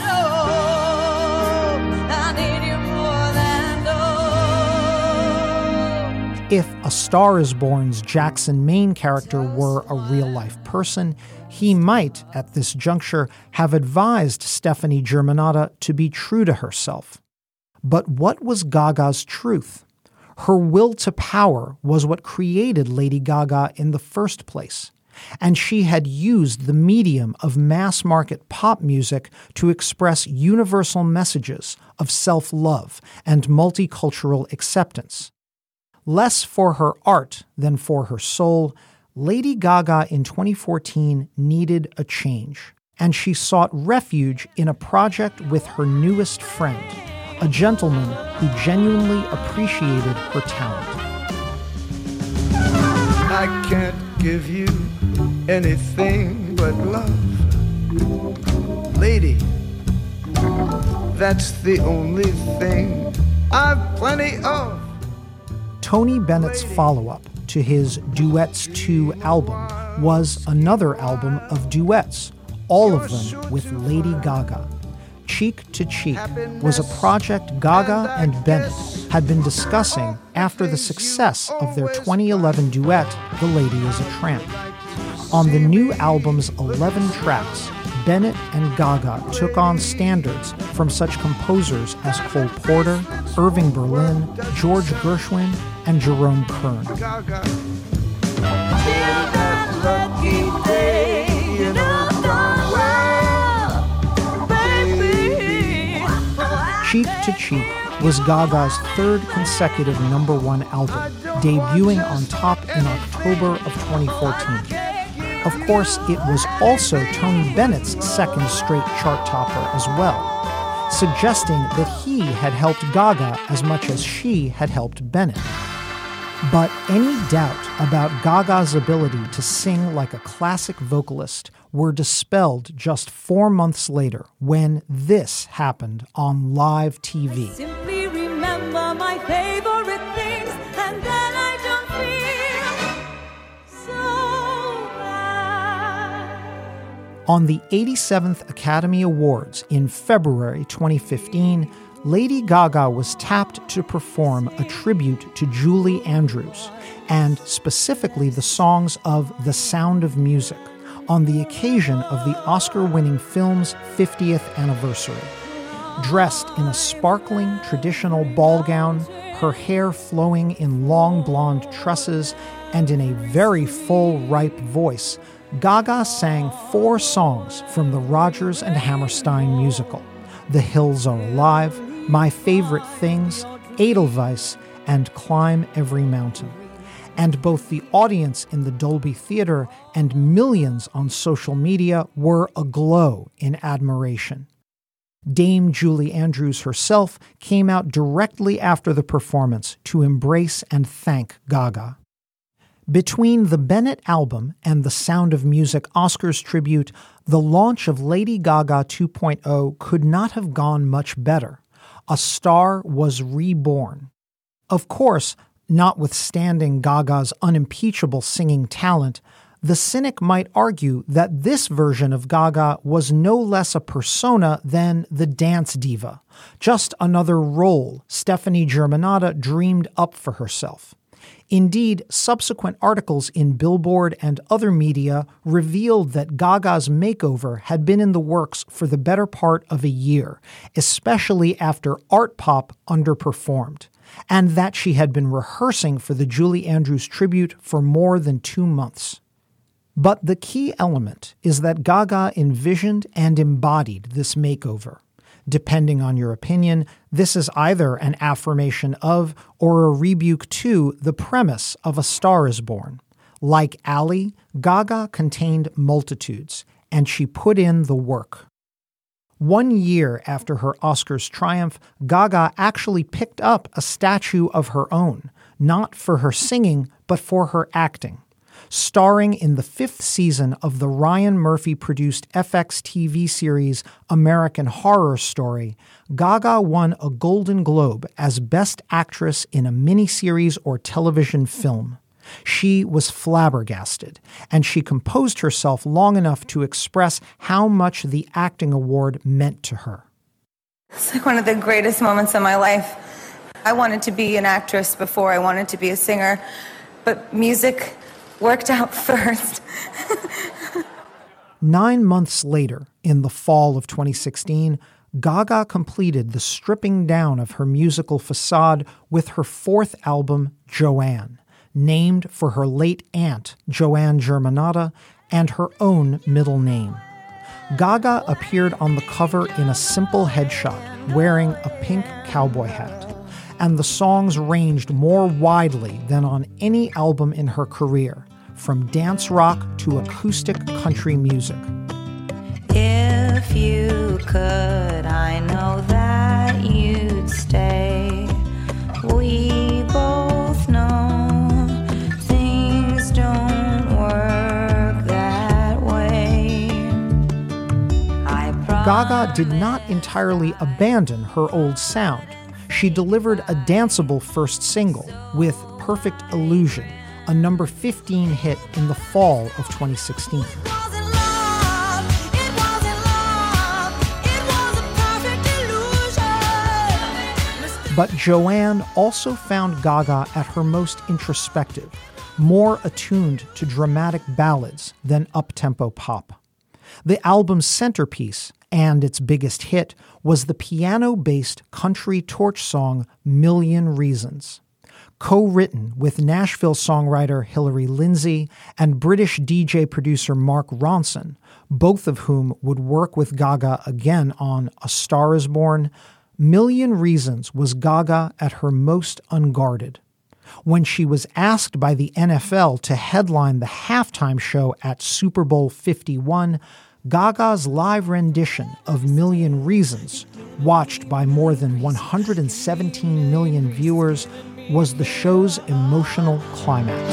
dope. I need you more than dope.
If a A Star is Born's Jackson Maine character were a real-life person, he might, at this juncture, have advised Stefani Germanotta to be true to herself. But what was Gaga's truth? Her will to power was what created Lady Gaga in the first place, and she had used the medium of mass-market pop music to express universal messages of self-love and multicultural acceptance. Less for her art than for her soul, Lady Gaga in twenty fourteen needed a change, and she sought refuge in a project with her newest friend, a gentleman who genuinely appreciated her talent.
I can't give you anything but love. Lady, that's the only thing I've plenty of.
Tony Bennett's follow-up to his Duets two album was another album of duets, all of them with Lady Gaga. Cheek to Cheek was a project Gaga and Bennett had been discussing after the success of their twenty eleven duet, The Lady is a Tramp. On the new album's eleven tracks, Bennett and Gaga took on standards from such composers as Cole Porter, Irving Berlin, George Gershwin, and Jerome Kern. Cheek to Cheek was Gaga's third consecutive number one album, debuting on top in October of twenty fourteen. Of course, it was also Tony Bennett's second straight chart topper as well, suggesting that he had helped Gaga as much as she had helped Bennett. But any doubt about Gaga's ability to sing like a classic vocalist were dispelled just four months later when this happened on live T V.
Simply remember my favorite things, and then I don't feel so bad.
On the eighty-seventh Academy Awards in February twenty fifteen, Lady Gaga was tapped to perform a tribute to Julie Andrews, and specifically the songs of The Sound of Music, on the occasion of the Oscar-winning film's fiftieth anniversary. Dressed in a sparkling traditional ball gown, her hair flowing in long blonde tresses, and in a very full, ripe voice, Gaga sang four songs from the Rodgers and Hammerstein musical: The Hills Are Alive, My Favorite Things, Edelweiss, and Climb Every Mountain. And both the audience in the Dolby Theater and millions on social media were aglow in admiration. Dame Julie Andrews herself came out directly after the performance to embrace and thank Gaga. Between the Bennett album and the Sound of Music Oscars tribute, the launch of Lady Gaga two point oh could not have gone much better. A star was reborn. Of course, notwithstanding Gaga's unimpeachable singing talent, the cynic might argue that this version of Gaga was no less a persona than the dance diva, just another role Stefani Germanotta dreamed up for herself. Indeed, subsequent articles in Billboard and other media revealed that Gaga's makeover had been in the works for the better part of a year, especially after Art Pop underperformed, and that she had been rehearsing for the Julie Andrews tribute for more than two months. But the key element is that Gaga envisioned and embodied this makeover. Depending on your opinion, this is either an affirmation of or a rebuke to the premise of A Star is Born. Like Ali, Gaga contained multitudes, and she put in the work. One year after her Oscars triumph, Gaga actually picked up a statue of her own, not for her singing, but for her acting. Starring in the fifth season of the Ryan Murphy-produced F X T V series American Horror Story, Gaga won a Golden Globe as Best Actress in a miniseries or television film. She was flabbergasted, and she composed herself long enough to express how much the acting award meant to her.
It's like one of the greatest moments of my life. I wanted to be an actress before I wanted to be a singer. But music worked out first.
Nine months later, in the fall of twenty sixteen, Gaga completed the stripping down of her musical facade with her fourth album, Joanne, named for her late aunt, Joanne Germanotta, and her own middle name. Gaga appeared on the cover in a simple headshot, wearing a pink cowboy hat, and the songs ranged more widely than on any album in her career, from dance rock to acoustic country music.
If you could, I know that you'd stay. We both know things don't work that way. I
Gaga did not entirely abandon her old sound. She delivered a danceable first single with Perfect Illusion, a number fifteen hit in the fall of twenty sixteen. But Joanne also found Gaga at her most introspective, more attuned to dramatic ballads than up-tempo pop. The album's centerpiece, and its biggest hit, was the piano-based country torch song Million Reasons. Co-written with Nashville songwriter Hillary Lindsey and British D J producer Mark Ronson, both of whom would work with Gaga again on A Star Is Born, Million Reasons was Gaga at her most unguarded. When she was asked by the N F L to headline the halftime show at Super Bowl fifty-one, Gaga's live rendition of Million Reasons, watched by more than one hundred seventeen million viewers, was the show's emotional climax.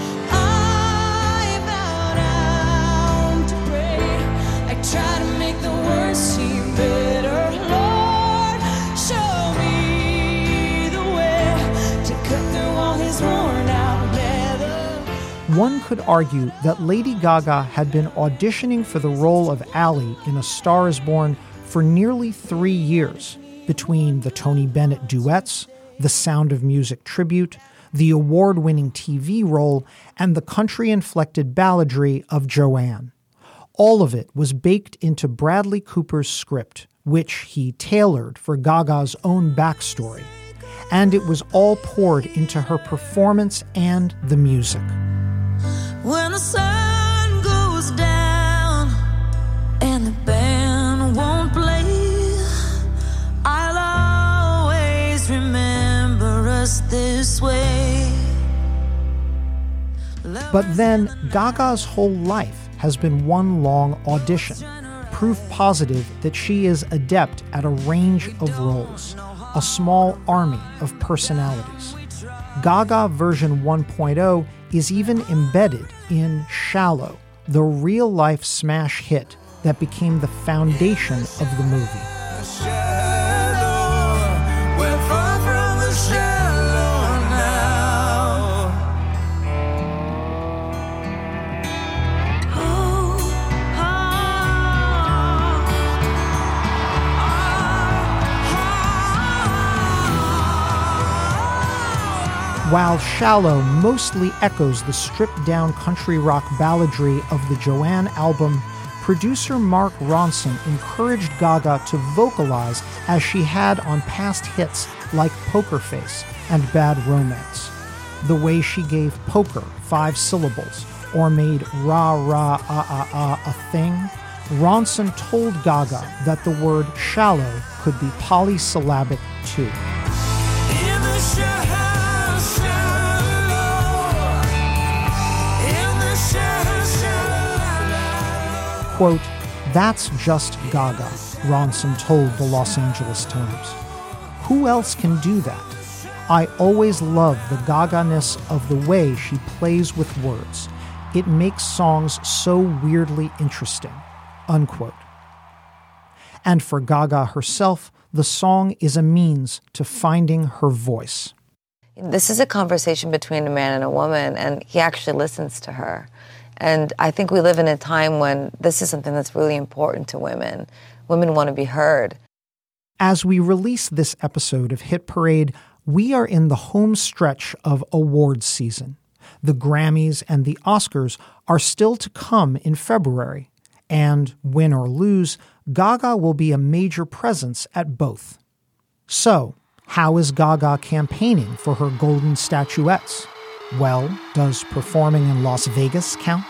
I bow down to pray. I try to make the worst seem better. Lord, show me the way to cut through all his worn out leather.
One could argue that Lady Gaga had been auditioning for the role of Ally in A Star Is Born for nearly three years, between the Tony Bennett duets, the Sound of Music tribute, the award-winning T V role, and the country-inflected balladry of Joanne. All of it was baked into Bradley Cooper's script, which he tailored for Gaga's own backstory. And it was all poured into her performance and the music.
When the sun goes down and the band won't play, I'll always remember us this way.
But then Gaga's whole life has been one long audition, proof positive that she is adept at a range of roles, a small army of personalities. Gaga version one point oh is even embedded in Shallow, the real-life smash hit that became the foundation of the movie. While Shallow mostly echoes the stripped-down country rock balladry of the Joanne album, producer Mark Ronson encouraged Gaga to vocalize as she had on past hits like Poker Face and Bad Romance. The way she gave poker five syllables or made rah rah ah ah ah a thing, Ronson told Gaga that the word shallow could be polysyllabic too. Quote, "That's just Gaga," Ronson told the Los Angeles Times. Who else can do that? I always love the Gaga-ness of the way she plays with words. It makes songs so weirdly interesting, unquote. And for Gaga herself, the song is a means to finding her voice.
This is a conversation between a man and a woman, and he actually listens to her. And I think we live in a time when this is something that's really important to women. Women want to be heard.
As we release this episode of Hit Parade, we are in the home stretch of awards season. The Grammys and the Oscars are still to come in February, and win or lose, Gaga will be a major presence at both. So, how is Gaga campaigning for her golden statuettes? Well, does performing in Las Vegas count?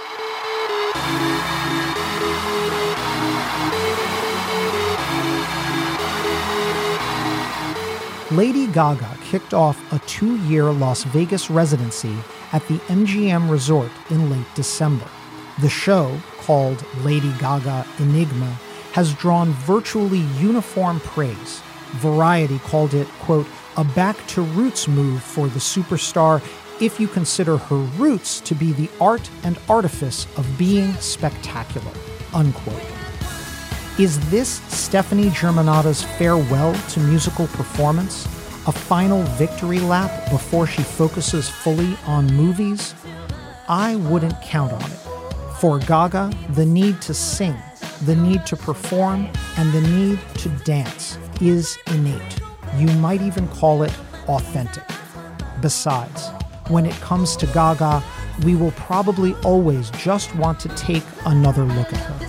Lady Gaga kicked off a two-year Las Vegas residency at the M G M Resort in late December. The show, called Lady Gaga Enigma, has drawn virtually uniform praise. Variety called it, quote, a back-to-roots move for the superstar if you consider her roots to be the art and artifice of being spectacular, unquote. Is this Stephanie Germanotta's farewell to musical performance? A final victory lap before she focuses fully on movies? I wouldn't count on it. For Gaga, the need to sing, the need to perform, and the need to dance is innate. You might even call it authentic. Besides, when it comes to Gaga, we will probably always just want to take another look at her.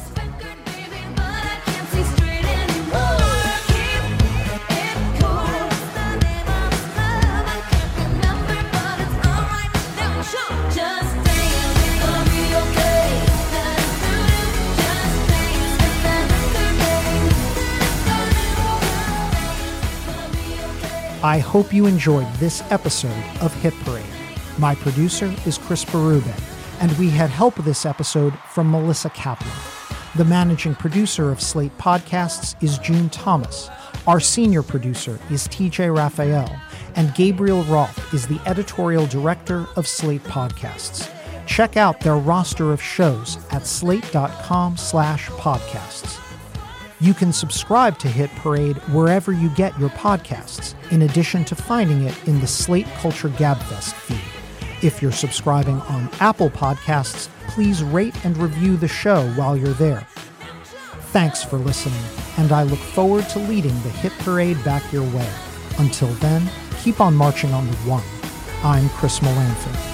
I hope you enjoyed this episode of Hit Parade. My producer is Chris Berube, and we had help this episode from Melissa Kaplan. The managing producer of Slate Podcasts is June Thomas. Our senior producer is T J Raphael, and Gabriel Roth is the editorial director of Slate Podcasts. Check out their roster of shows at slate.com slash podcasts. You can subscribe to Hit Parade wherever you get your podcasts, in addition to finding it in the Slate Culture Gabfest feed. If you're subscribing on Apple Podcasts, please rate and review the show while you're there. Thanks for listening, and I look forward to leading the Hit Parade back your way. Until then, keep on marching on the one. I'm Chris Molanphy.